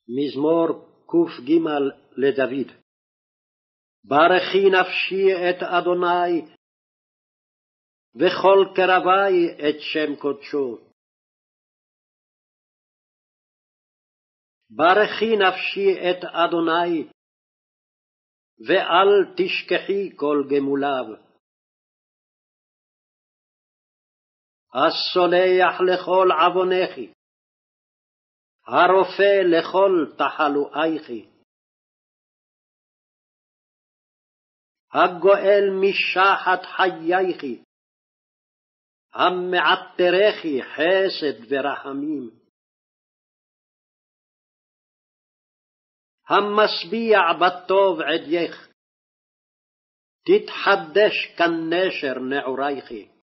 מזמור ק"ג לדוד. ברכי נפשי את אדוני, וכל קרבי את שם קודשו. ברכי נפשי את אדוני, ואל תשכחי כל גמוליו. הסולח לכל עוונך, הרופא לכל תחלואיך. הגואל משחת חייך, המעטרך חסד ורחמים. המשביע בטוב עדייך, תתחדש כנשר נעורייך.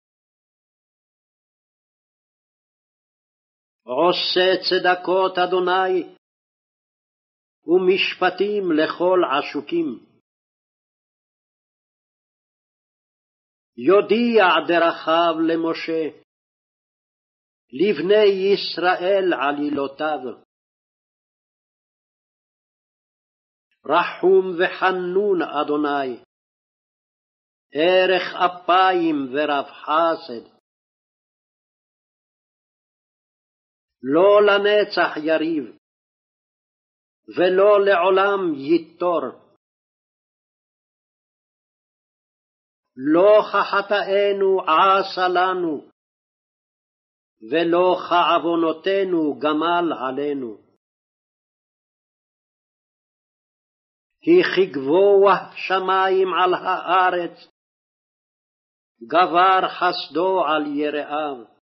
עושה צדקות אדוני, ומשפטים לכל עשוקים. יודיע דרכיו למשה, לבני ישראל עלילותיו. רחום וחנון אדוני, ערך אפיים ורב חסד. לא לנצח יריב, ולא לעולם ייטור. לא כחטאינו עשה לנו, ולא כעוונותינו גמל עלינו. כי כגבוה שמים על הארץ, גבר חסדו על יראיו.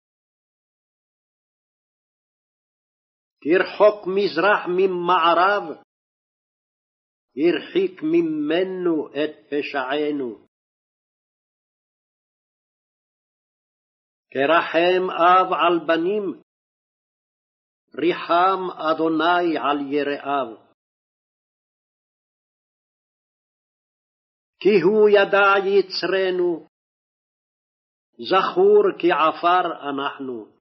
תרחוק מזרח ממערב, הרחיק ממנו את פשענו. כרחם אב על בנים, ריחם אדוני על יראיו. כי הוא ידע יצרנו, זכור כי עפר אנחנו.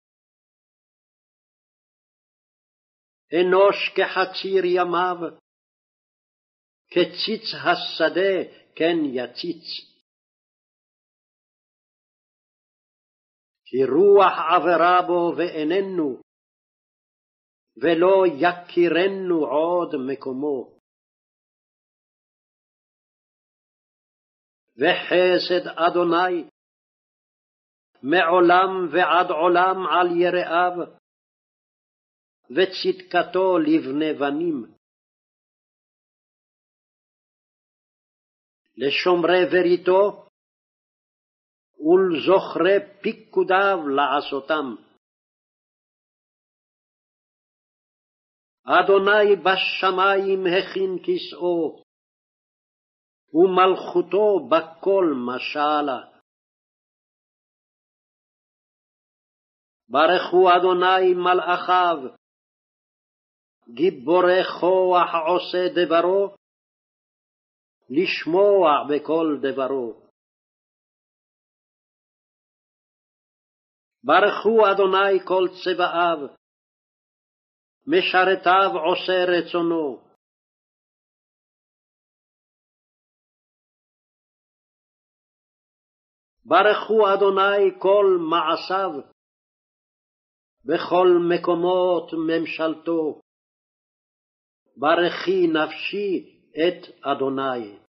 אנוש כחציר ימיו, כציץ השדה כן יציץ. כי רוח עברה בו ואיננו, ולא יכירנו עוד מקומו. וחסד אדוני מעולם ועד עולם על יראיו, וצדקתו לבני בנים. לשומרי בריתו ולזוכרי פיקודיו לעשותם. אדוני בשמיים הכין כסאו, ומלכותו בכל משלה. ברכו אדוני מלאכיו, גיבורי כוח עושה דברו, לשמוע בכל דברו. ברכו אדוני כל צבאיו, משרתיו עושה רצונו. ברכו אדוני כל מעשיו, בכל מקומות ממשלתו. ברכי נפשי את אדוני.